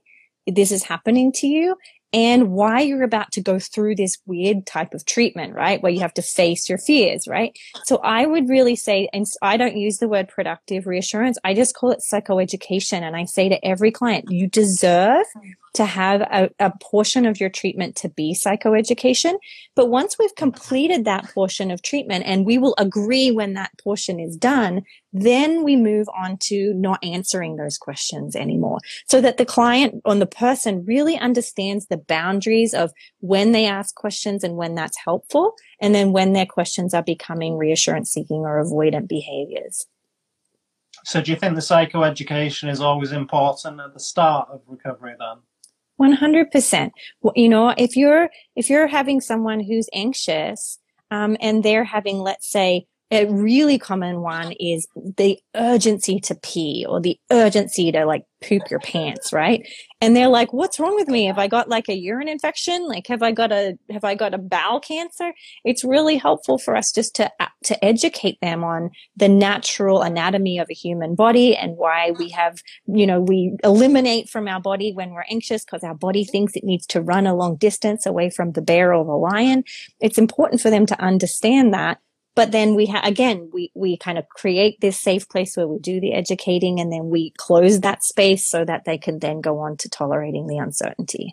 this is happening to you and why you're about to go through this weird type of treatment, right? Where you have to face your fears, right? So I would really say, and I don't use the word productive reassurance. I just call it psychoeducation. And I say to every client, you deserve to have a, a portion of your treatment to be psychoeducation. But once we've completed that portion of treatment, and we will agree when that portion is done, then we move on to not answering those questions anymore, so that the client or the person really understands the boundaries of when they ask questions and when that's helpful, and then when their questions are becoming reassurance seeking or avoidant behaviors. So do you think the psychoeducation is always important at the start of recovery then? one hundred percent. Well, you know, if you're, if you're having someone who's anxious, um, and they're having, let's say, a really common one is the urgency to pee or the urgency to like poop your pants, right? And they're like, what's wrong with me? Have I got like a urine infection? Like, have I got a, have I got a bowel cancer? It's really helpful for us just to, to educate them on the natural anatomy of a human body and why we have, you know, we eliminate from our body when we're anxious because our body thinks it needs to run a long distance away from the bear or the lion. It's important for them to understand that. But then we ha- again, we, we kind of create this safe place where we do the educating, and then we close that space so that they can then go on to tolerating the uncertainty.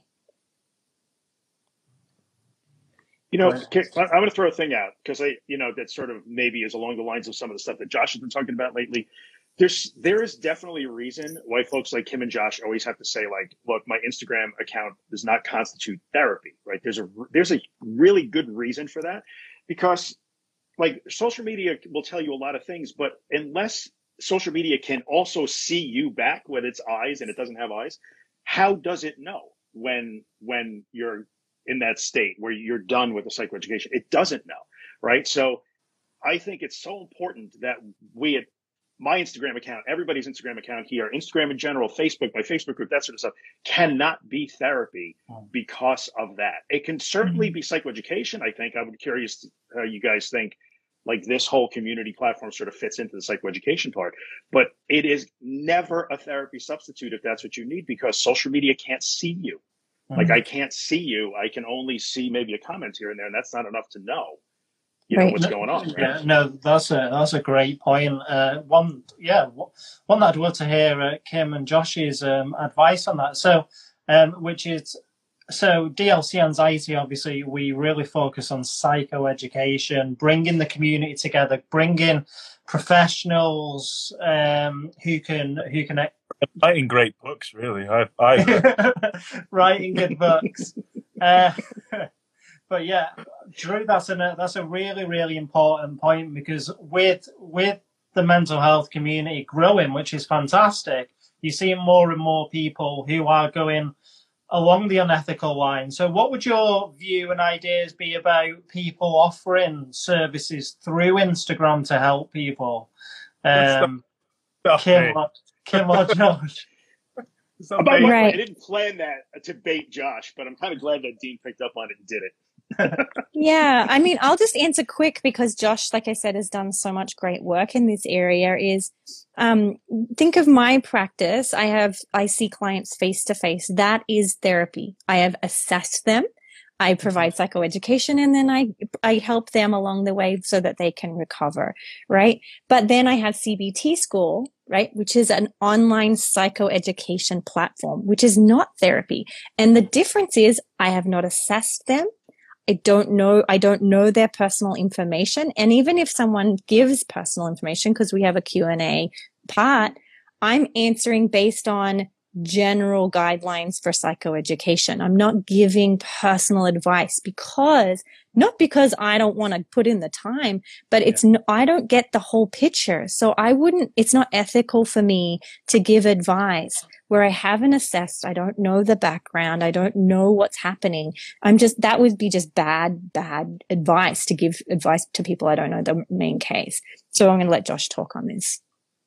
You know, I'm going to throw a thing out because I, you know, that sort of maybe is along the lines of some of the stuff that Josh has been talking about lately. There's, there is definitely a reason why folks like Kim and Josh always have to say, like, look, my Instagram account does not constitute therapy, right? There's a, there's a really good reason for that, because like social media will tell you a lot of things, but unless social media can also see you back with its eyes and it doesn't have eyes, how does it know when, when you're in that state where you're done with the psychoeducation? It doesn't know, right? So I think it's so important that we at my Instagram account, everybody's Instagram account here, Instagram in general, Facebook, my Facebook group, that sort of stuff, cannot be therapy because of that. It can certainly be psychoeducation, I think. I would be curious how you guys think like this whole community platform sort of fits into the psychoeducation part, but it is never a therapy substitute if that's what you need, because social media can't see you. Mm-hmm. Like I can't see you. I can only see maybe a comment here and there, and that's not enough to know. You know, right. What's going on, right? Yeah, no, that's a that's a great point. Uh, one, yeah, one that I'd love to hear uh, Kim and Josh's um, advice on that. So, um, which is, so D L C Anxiety, obviously, we really focus on psychoeducation, bringing the community together, bringing professionals um, who can who can writing great books. Really, I, I writing good books. Uh, But yeah, Drew, that's a that's a really really important point, because with with the mental health community growing, which is fantastic, you see more and more people who are going along the unethical line. So, what would your view and ideas be about people offering services through Instagram to help people? Um, Kim, or, Kim or Josh? Oh, by the way, I didn't plan that to bait Josh, but I'm kind of glad that Dean picked up on it and did it. Yeah, I mean, I'll just answer quick, because Josh, like I said, has done so much great work in this area. Is um, think of my practice. I have, I see clients face to face. That is therapy. I have assessed them. I provide psychoeducation, and then I, I help them along the way so that they can recover. Right. But then I have C B T School, right, which is an online psychoeducation platform, which is not therapy. And the difference is I have not assessed them. I don't know, I don't know their personal information. And even if someone gives personal information, because we have a Q and A part, I'm answering based on general guidelines for psychoeducation. I'm not giving personal advice, because not because I don't want to put in the time, but it's, yeah. no, I don't get the whole picture. So I wouldn't, it's not ethical for me to give advice where I haven't assessed. I don't know the background. I don't know what's happening. I'm just, that would be just bad, bad advice to give advice to people I don't know the main case. So I'm going to let Josh talk on this.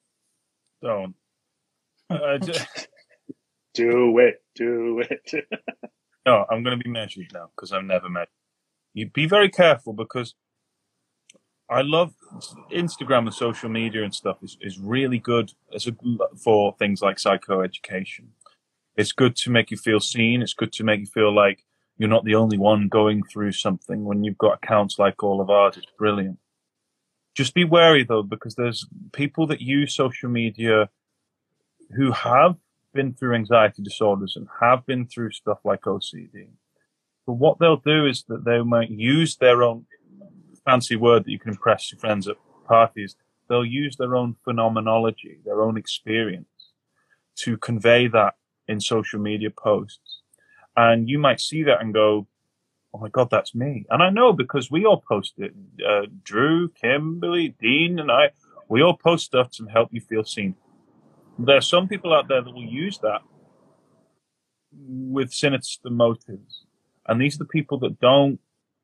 Don't. Uh, just... Do it, do it. No, I'm going to be measured now, because I'm never measured. You be very careful, because I love Instagram and social media and stuff is, is really good as a, for things like psychoeducation. It's good to make you feel seen. It's good to make you feel like you're not the only one going through something. When you've got accounts like all of ours, it's brilliant. Just be wary though, because there's people that use social media who have been through anxiety disorders and have been through stuff like O C D. But what they'll do is that they might use their own fancy word that you can impress your friends at parties. They'll use their own phenomenology, their own experience to convey that in social media posts. And you might see that and go, oh my God, that's me. And I know because we all post it. Uh, Drew, Kimberly, Dean, and I, we all post stuff to help you feel seen. There are some people out there that will use that with sinister motives. And these are the people that don't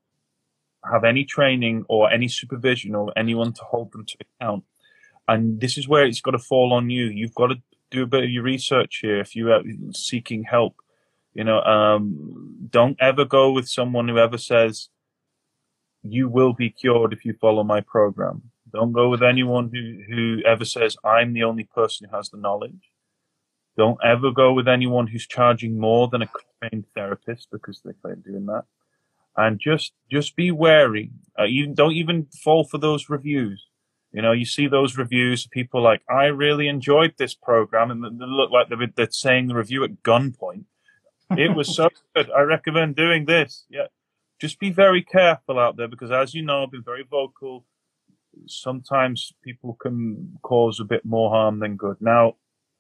have any training or any supervision or anyone to hold them to account. And this is where it's got to fall on you. You've got to do a bit of your research here if you're seeking help. You know, um, don't ever go with someone who ever says, you will be cured if you follow my program. Don't go with anyone who, who ever says, I'm the only person who has the knowledge. Don't ever go with anyone who's charging more than a trained therapist, because they claim doing that. And just, just be wary. Uh, you don't even fall for those reviews. You know, you see those reviews, people like, I really enjoyed this program, and they look like they're, they're saying the review at gunpoint. It was so good. I recommend doing this. Yeah. Just be very careful out there, because as you know, I've been very vocal. Sometimes people can cause a bit more harm than good. Now,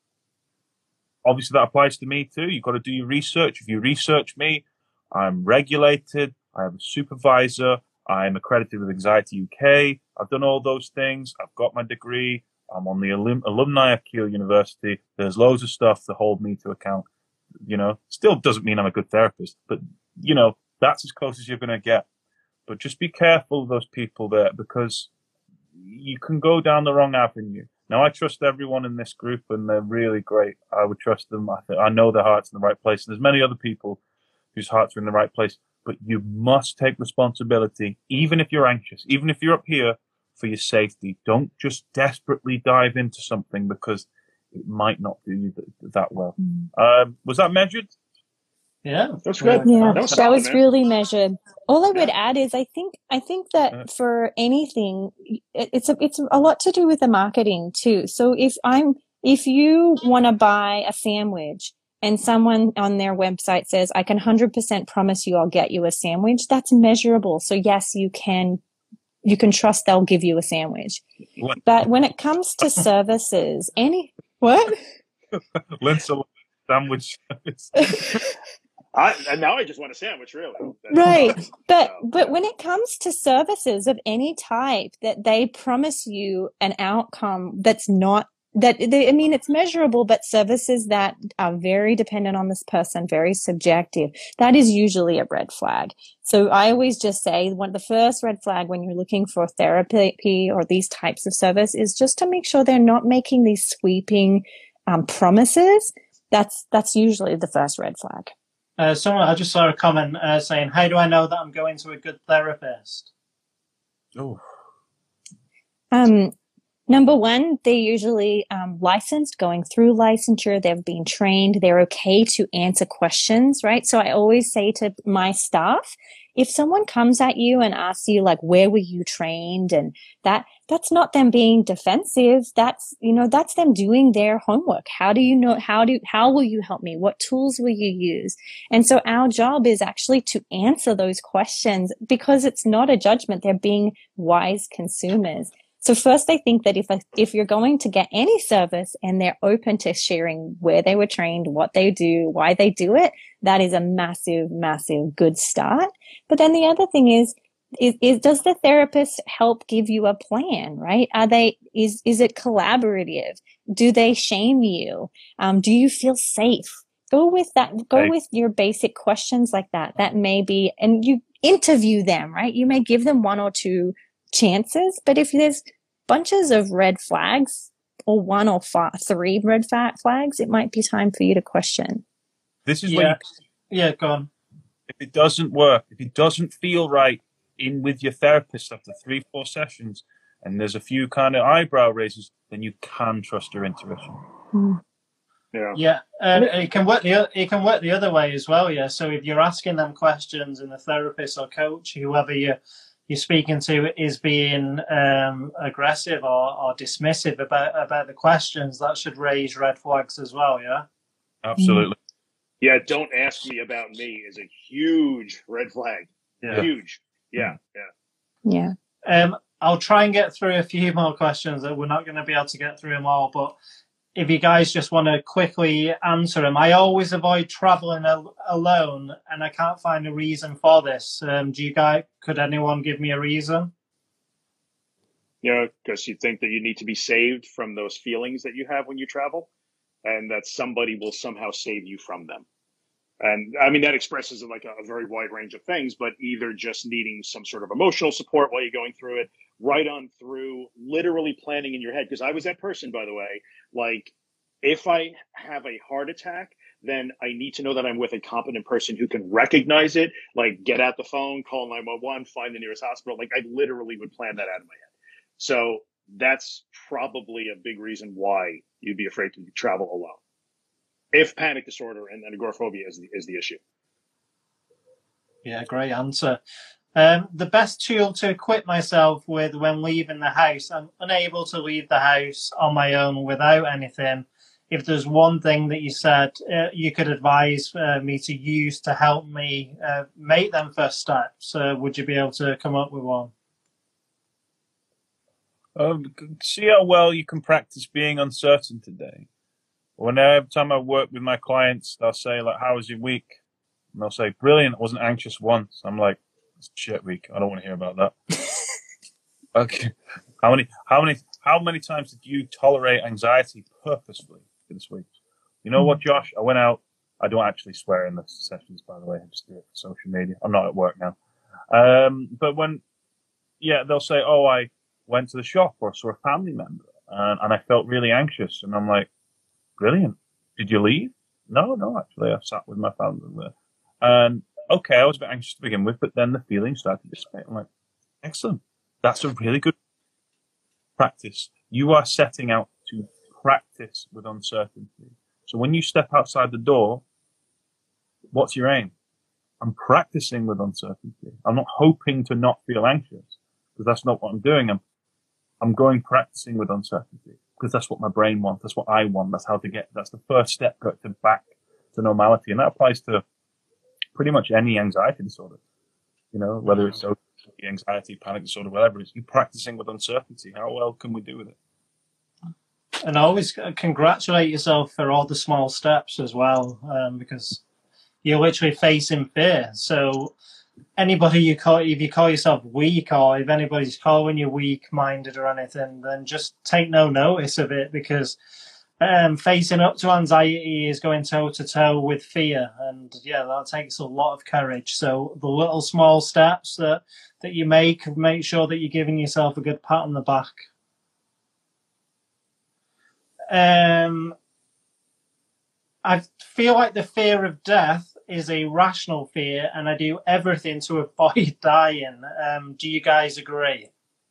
obviously that applies to me too. You've got to do your research. If you research me, I'm regulated. I have a supervisor. I'm accredited with Anxiety U K. I've done all those things. I've got my degree. I'm on the alum- alumni of Keele University. There's loads of stuff to hold me to account. You know, still doesn't mean I'm a good therapist, but you know, that's as close as you're going to get. But just be careful of those people there, because you can go down the wrong avenue. Now, I trust everyone in this group, and they're really great. I would trust them. I, th- I know their heart's in the right place. And there's many other people whose hearts are in the right place. But you must take responsibility, even if you're anxious, even if you're up here, for your safety. Don't just desperately dive into something because it might not do you th- that well. Mm. Um, was that measured? Yeah, that's good. Yeah, that was, that solid, was really measured. All I would yeah. add is I think I think that yeah. for anything, it, it's a it's a lot to do with the marketing too. So if I'm if you want to buy a sandwich and someone on their website says, I can one hundred percent promise you I'll get you a sandwich, that's measurable. So yes, you can you can trust they'll give you a sandwich. What? But when it comes to services, any what? Lindsay sandwich. I, and now I just want a sandwich, really. That's right. awesome. But so, but when it comes to services of any type that they promise you an outcome that's not, that they, I mean, it's measurable, but services that are very dependent on this person, very subjective, that is usually a red flag. So I always just say one of the first red flag when you're looking for therapy or these types of service is just to make sure they're not making these sweeping um, promises. That's that's usually the first red flag. Uh, someone, I just saw a comment uh, saying, how do I know that I'm going to a good therapist? Oh. Um, number one, they're usually um, licensed, going through licensure. They've been trained. They're okay to answer questions, right? So I always say to my staff, if someone comes at you and asks you, like, where were you trained? And that, that's not them being defensive. That's, you know, that's them doing their homework. How do you know, how do, how will you help me? What tools will you use? And so our job is actually to answer those questions, because it's not a judgment. They're being wise consumers. So first, I think that if a, if you're going to get any service and they're open to sharing where they were trained, what they do, why they do it, that is a massive, massive good start. But then the other thing is, is, is does the therapist help give you a plan, right? Are they, is, is it collaborative? Do they shame you? Um, do you feel safe? Go with that, go with your basic questions like that. That may be, and you interview them, right? You may give them one or two chances, but if there's bunches of red flags or one or five, three red flags, it might be time for you to question. This is yeah. where you, yeah, go on. If it doesn't work, if it doesn't feel right in with your therapist after three, four sessions, and there's a few kind of eyebrow raises, then you can trust your intuition. Mm. Yeah. Yeah, and it can work the it can work the other way as well. Yeah, so if you're asking them questions and the therapist or coach, whoever you you're speaking to, is being um, aggressive or, or dismissive about about the questions, that should raise red flags as well. Yeah. Absolutely. Yeah. Don't ask me about me is a huge red flag. Yeah. Huge. Yeah. Yeah. Yeah. Um, I'll try and get through a few more questions. That we're not going to be able to get through them all, but if you guys just want to quickly answer them. I always avoid traveling al- alone, and I can't find a reason for this. Um, do you guys? Could anyone give me a reason? You know, because you think that you need to be saved from those feelings that you have when you travel, and that somebody will somehow save you from them. And I mean, that expresses like a, a very wide range of things, but either just needing some sort of emotional support while you're going through it, right on through literally planning in your head. Because I was that person, by the way. Like, if I have a heart attack, then I need to know that I'm with a competent person who can recognize it, like get out the phone, call nine one one, find the nearest hospital. Like, I literally would plan that out in my head. So that's probably a big reason why you'd be afraid to travel alone, if panic disorder and, and agoraphobia is the, is the issue. Yeah, great answer. Um, the best tool to equip myself with when leaving the house. I'm unable to leave the house on my own without anything. If there's one thing that you said uh, you could advise uh, me to use to help me uh, make them first steps, uh, would you be able to come up with one? Um, see how well you can practice being uncertain today. When every time I work with my clients, they'll say, like, how was your week? And they'll say, brilliant, I wasn't anxious once. I'm like, it's a shit week. I don't want to hear about that. Okay. How many, how many, how many times did you tolerate anxiety purposefully this week? You know what, Josh? I went out. I don't actually swear in the sessions, by the way. I just do it for social media. I'm not at work now. Um, but when, yeah, they'll say, oh, I went to the shop or saw a family member and, and I felt really anxious. And I'm like, brilliant. Did you leave? No, no, actually, I sat with my family there. And okay, I was a bit anxious to begin with, but then the feeling started to dissipate. I'm like, excellent. That's a really good practice. You are setting out to practice with uncertainty. So when you step outside the door, what's your aim? I'm practicing with uncertainty. I'm not hoping to not feel anxious, because that's not what I'm doing. I'm, I'm going practicing with uncertainty, because that's what my brain wants. That's what I want. That's how to get, that's the first step to back to normality. And that applies to pretty much any anxiety disorder, you know, whether it's anxiety, panic disorder, whatever it is. You're practicing with uncertainty. How well can we do with it? And always congratulate yourself for all the small steps as well, um, because you're literally facing fear. So anybody you call, if you call yourself weak, or if anybody's calling you weak-minded or anything, then just take no notice of it, because um, facing up to anxiety is going toe-to-toe with fear. And yeah, that takes a lot of courage. So the little small steps that, that you make, make sure that you're giving yourself a good pat on the back. Um, I feel like the fear of death is a rational fear, and I do everything to avoid dying. Um, do you guys agree?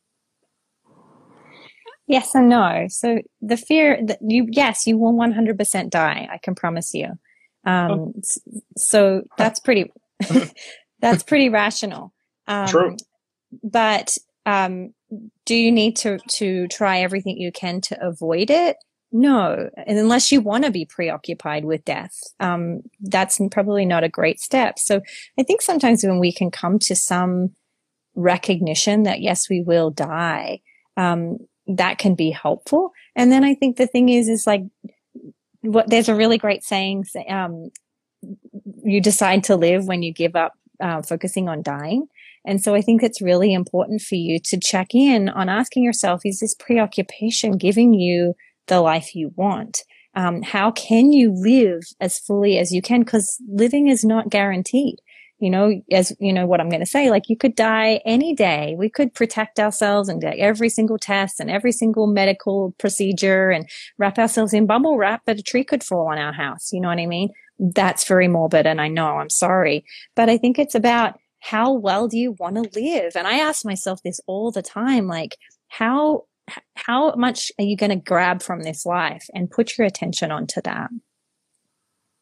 Yes and no. So the fear that you, yes, you will one hundred percent die. I can promise you. Um, oh. So that's pretty, that's pretty rational. Um, True. But, um, do you need to, to try everything you can to avoid it? No, and unless you want to be preoccupied with death, um, that's probably not a great step. So I think sometimes when we can come to some recognition that, yes, we will die, um, that can be helpful. And then I think the thing is, is like, what, there's a really great saying, um, you decide to live when you give up, uh, focusing on dying. And so I think it's really important for you to check in on asking yourself, is this preoccupation giving you the life you want? Um, how can you live as fully as you can? Because living is not guaranteed. You know, as you know what I'm going to say, like you could die any day. We could protect ourselves and do every single test and every single medical procedure and wrap ourselves in bubble wrap, but a tree could fall on our house. You know what I mean? That's very morbid, and I know, I'm sorry. But I think it's about how well do you want to live? And I ask myself this all the time, like, how how much are you going to grab from this life and put your attention onto that?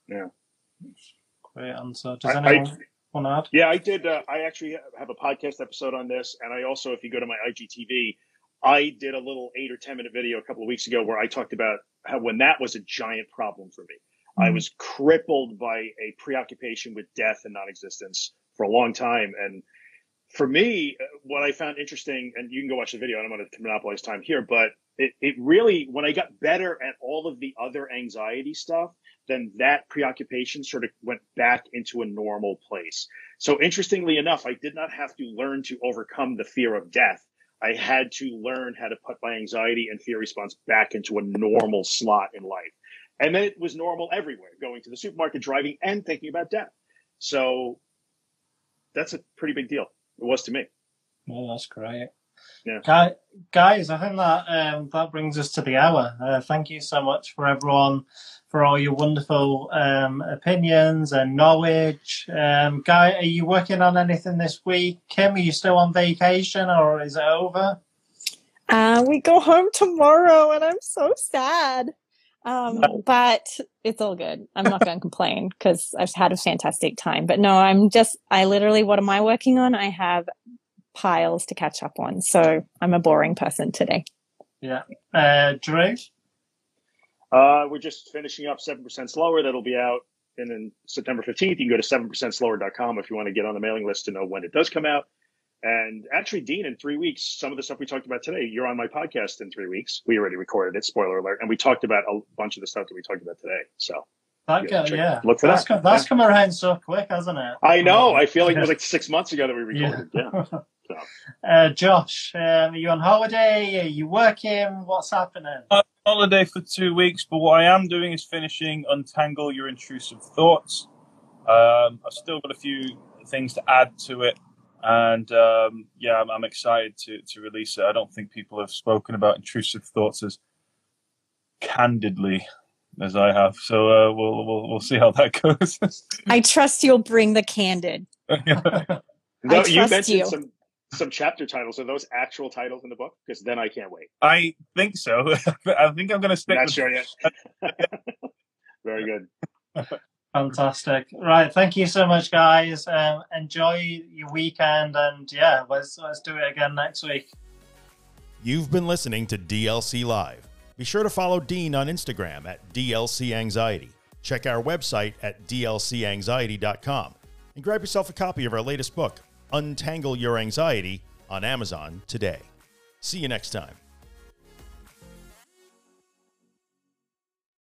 Yeah. Great answer. Does I- anyone I- want to add? Yeah, I did. Uh, I actually have a podcast episode on this. And I also, if you go to my I G T V, I did a little eight or ten minute video a couple of weeks ago where I talked about how when that was a giant problem for me. Mm-hmm. I was crippled by a preoccupation with death and non-existence for a long time. And for me, what I found interesting, and you can go watch the video, I don't want to monopolize time here, but it, it really, when I got better at all of the other anxiety stuff, then that preoccupation sort of went back into a normal place. So interestingly enough, I did not have to learn to overcome the fear of death. I had to learn how to put my anxiety and fear response back into a normal slot in life. And then it was normal everywhere, going to the supermarket, driving, and thinking about death. So that's a pretty big deal. It was to me. Well, that's great. Yeah. Guy, guys, I think that um, that brings us to the hour. Uh, thank you so much for everyone, for all your wonderful um, opinions and knowledge. Um, Guy, are you working on anything this week? Kim, are you still on vacation or is it over? Uh, we go home tomorrow, and I'm so sad. Um, but it's all good. I'm not going to complain because I've had a fantastic time. But no, I'm just, I literally, what am I working on? I have piles to catch up on. So I'm a boring person today. Yeah. Uh, Drew? Uh, we're just finishing up seven percent Slower. That'll be out in, in September fifteenth. You can go to seven percent slower dot com if you want to get on the mailing list to know when it does come out. And actually, Dean, in three weeks, some of the stuff we talked about today, you're on my podcast in three weeks. We already recorded it, spoiler alert. And we talked about a bunch of the stuff that we talked about today. So, That yeah, go, check- yeah. look for that's that. Come, that's Yeah. come around so quick, hasn't it? I know. I feel like it was like six months ago that we recorded. Yeah. Yeah. So, Uh, Josh, um, are you on holiday? Are you working? What's happening? I'm on holiday for two weeks, but what I am doing is finishing Untangle Your Intrusive Thoughts. Um, I've still got a few things to add to it. And um, yeah, I'm, I'm excited to, to release it. I don't think people have spoken about intrusive thoughts as candidly as I have. So uh, we'll, we'll we'll see how that goes. I trust you'll bring the candid. no, you trust mentioned you. some some chapter titles. Are those actual titles in the book? Because then I can't wait. I think so. I think I'm going to stick Not with sure yet. Very good. Fantastic. Right. Thank you so much, guys. Um, enjoy your weekend. And yeah, let's, let's do it again next week. You've been listening to D L C Live. Be sure to follow Dean on Instagram at D L C Anxiety. Check our website at D L C anxiety dot com and grab yourself a copy of our latest book, Untangle Your Anxiety, on Amazon today. See you next time.